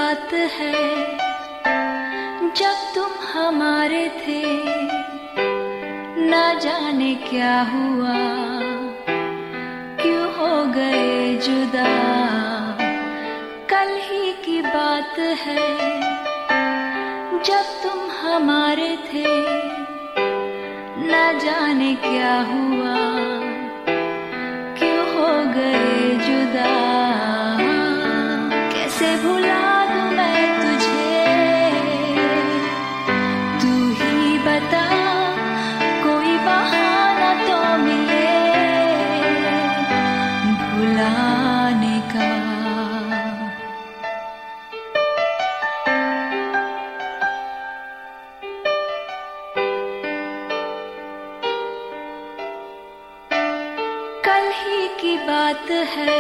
बात है, जब तुम हमारे थे ना जाने क्या हुआ, क्यों हो गए जुदा। कल ही की बात है, जब तुम हमारे थे ना जाने क्या हुआ, क्यों हो गए जुदा। कैसे भुला दूं मैं तुझे, तू ही बता, कोई बहाना तो मिले भुलाने का। कल ही की बात है,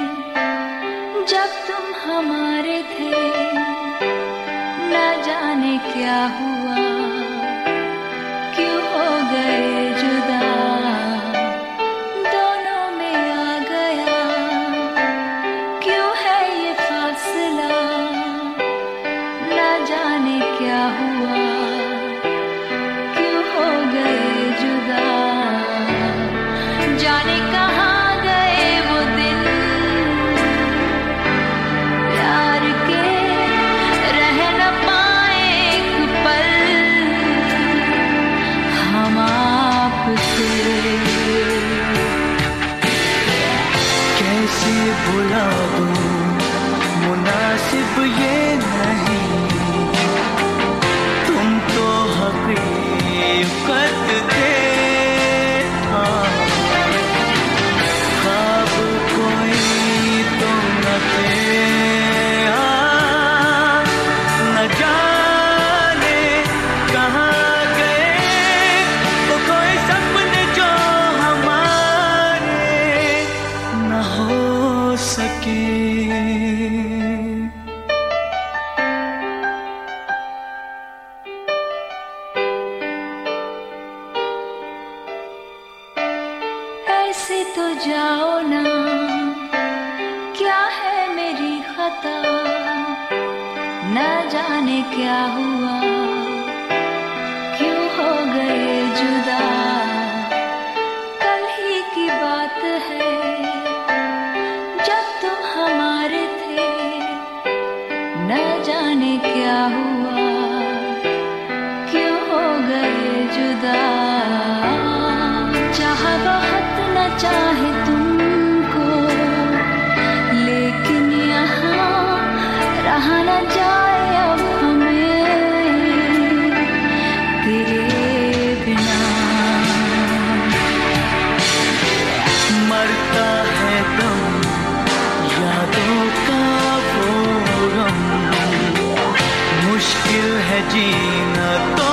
जब तुम हमारे थे ना जाने क्या हुआ, क्यों हो गए जुदा। दोनों में आ गया, क्यों है ये फासला, ना जाने क्या हुआ, क्यों हो गए जुदा। जाने कहाँ गए वो दिन प्यार के, रह न पाए एक पल हम आपसे। कैसे भुला दूं, मुनासिब ये नहीं, तुम तो हकीकत थे। ख्वाब कोई तो न थे, न जाने कहाँ गए वो कोई सपने जो हमारे न हो सके। ऐसे तो जाओ ना, क्या है मेरी खता, न जाने क्या हुआ, क्यों हो गए जुदा। कल ही की बात है, जब तुम हमारे थे न जाने क्या हुआ, क्यों हो गए जुदा। चाहा बहुत न चाहे तुमको, लेकिन यहाँ रहा न जाए अब हमें तेरे बिना। मरता है दम यादों का वो गम, मुश्किल है जीना तो